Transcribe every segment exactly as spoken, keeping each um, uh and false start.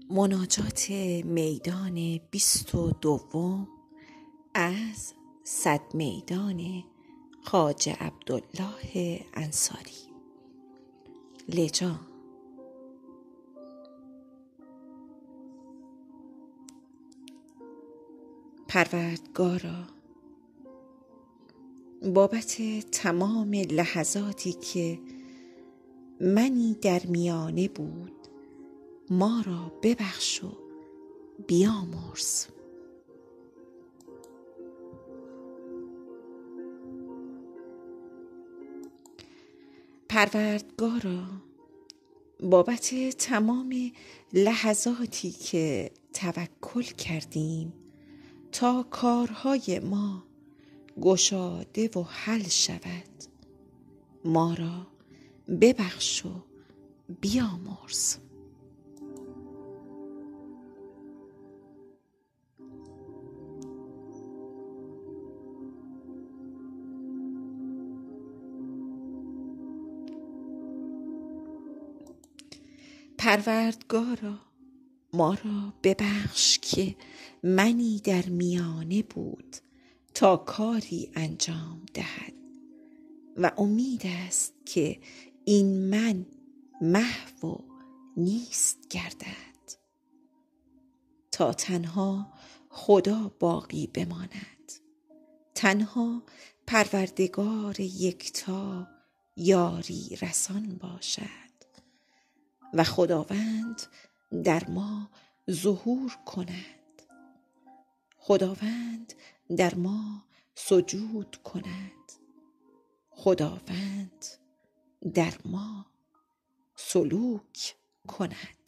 مناجات میدان بیست و دوم از صد میدان خواجه عبدالله انصاری. لجا. پروردگارا، بابت تمام لحظاتی که منی در میانه بود ما را ببخش و بیامرز. پروردگارا، بابت تمام لحظاتی که توکل کردیم تا کارهای ما گشاده و حل شود ما را ببخش و بیامرز. پروردگارا، ما را ببخش که منی در میانه بود تا کاری انجام دهد و امید است که این من محو و نیست گردد تا تنها خدا باقی بماند، تنها پروردگار یکتا یاری رسان باشد و خداوند در ما ظهور کند، خداوند در ما سجود کند، خداوند در ما سلوک کند.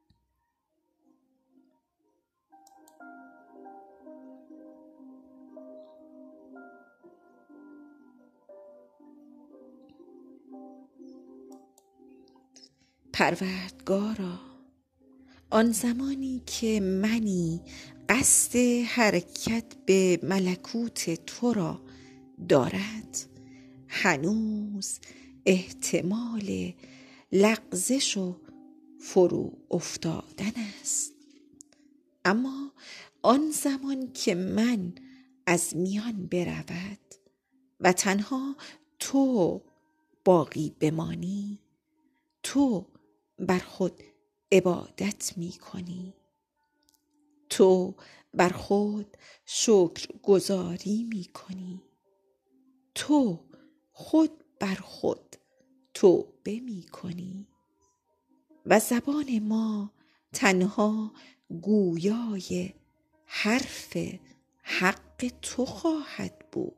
پروردگارا، آن زمانی که منی قصد حرکت به ملکوت تو را دارد هنوز احتمال لغزش و فرو افتادن است، اما آن زمان که من از میان برود و تنها تو باقی بمانی، تو بر خود عبادت می کنی، تو بر خود شکر گزاری می کنی، تو خود بر خود توبه می کنی و زبان ما تنها گویای حرف حق تو خواهد بود.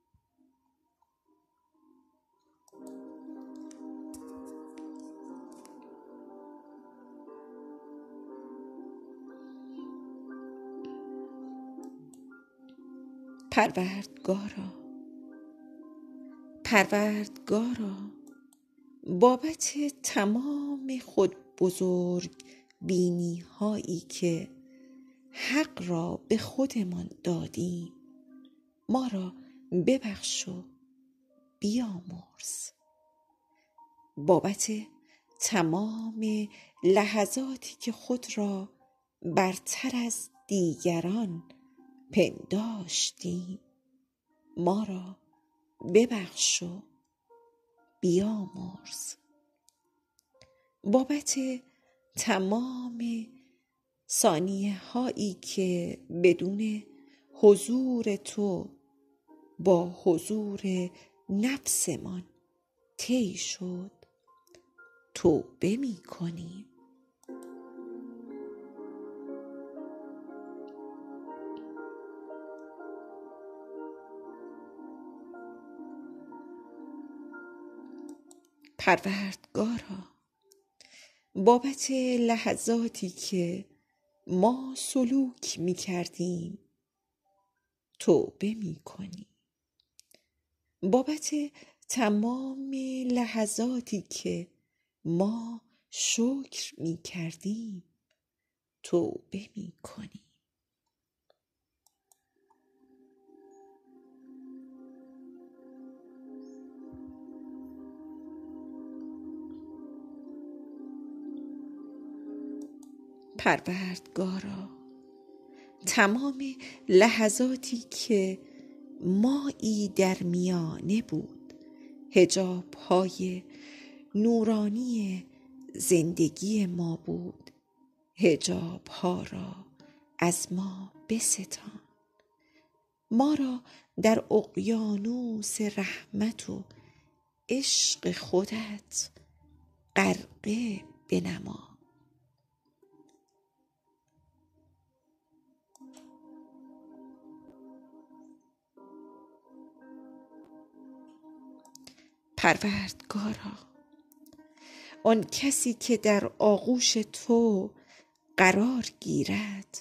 پروردگارا، پروردگارا، بابت تمام خود بزرگ بینی هایی که حق را به خودمان دادیم ما را ببخش و بیامرز. بابت تمام لحظاتی که خود را برتر از دیگران پنداشتیم ما را ببخش و بیامرز. بابت تمام ثانیه هایی که بدون حضور تو با حضور نفسمان طی شد توبه می کنیم. پروردگارا، بابت لحظاتی که ما سلوک می کردیم توبه می کنیم. بابت تمام لحظاتی که ما شکر می کردیم توبه می کنیم. پروردگارا، تمام لحظاتی که مایی در میانه بود، حجاب های نورانی زندگی ما بود، حجاب ها را از ما بستان، ما را در اقیانوس رحمت و عشق خودت غرقه بنما. پروردگارا، آن کسی که در آغوش تو قرار گیرد،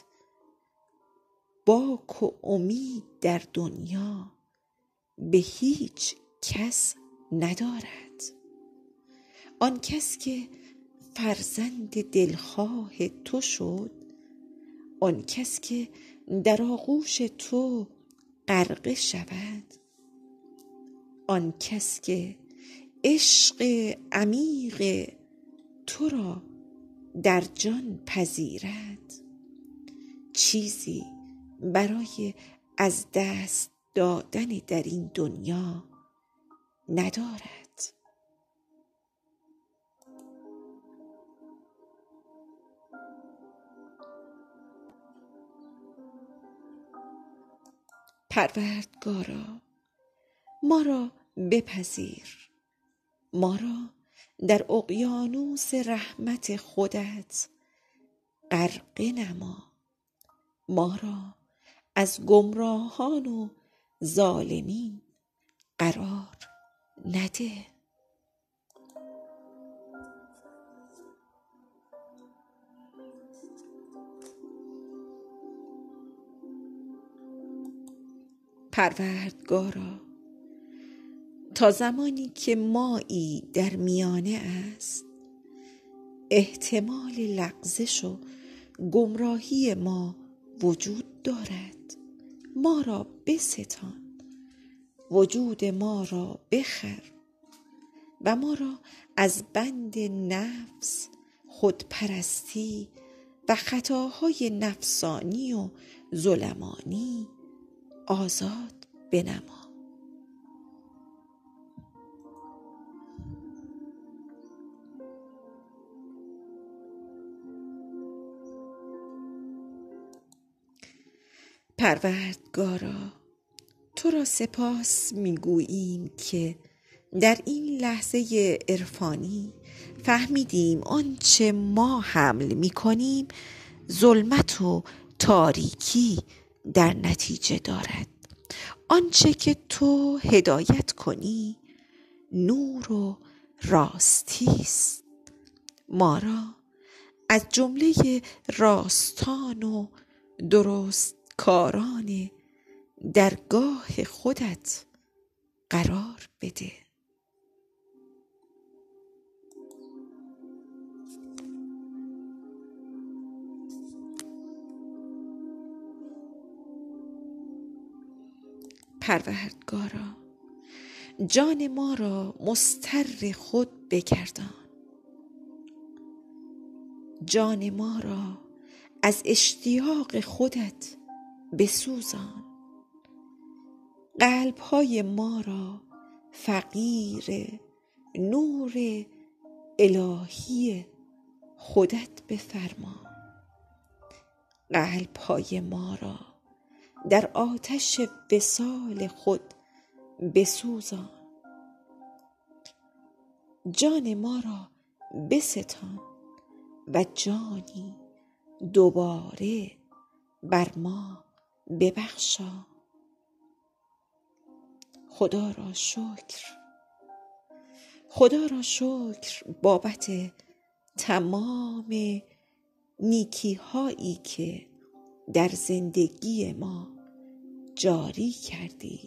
باک و امید در دنیا به هیچ کس ندارد. آن کس که فرزند دلخواه تو شد، آن کس که در آغوش تو غرقه شود، آن کس که عشق عمیق تو را در جان پذیرد، چیزی برای از دست دادن در این دنیا ندارد. پروردگارا، ما را بپذیر، ما را در اقیانوس رحمت خودت غرقه نما، ما را از گمراهان و ظالمین قرار نده. پروردگارا، تا زمانی که مایی در میانه است، احتمال لغزش و گمراهی ما وجود دارد. ما را بستان، وجود ما را بخر و ما را از بند نفس، خودپرستی و خطاهای نفسانی و ظلمانی آزاد بنما. پروردگارا، تو را سپاس میگوییم که در این لحظه عرفانی فهمیدیم آنچه ما حمل میکنیم ظلمت و تاریکی در نتیجه دارد. آنچه که تو هدایت کنی نور و راستی است. ما را از جمله راستان و درست کاران درگاه خودت قرار بده. پروردگارا، جان ما را مضطر خود بگردان، جان ما را از اشتیاق خودت بسوزان، قلب‌های ما را فقیر نور الهی خودت بفرما، قلب‌های ما را در آتش وصال خود بسوزان، جان ما را بستان و جانی دوباره بر ما ببخشا. خدا را شکر، خدا را شکر بابت تمام نیکی هایی که در زندگی ما جاری کردی.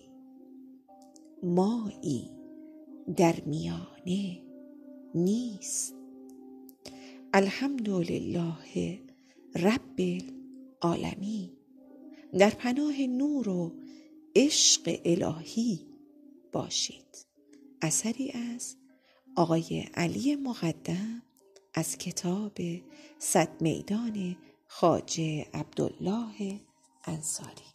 مایی در میانه نیست. الحمدلله رب العالمین. در پناه نور و عشق الهی باشید. اثری از آقای علی مقدم از کتاب صد میدان خواجه عبدالله انصاری.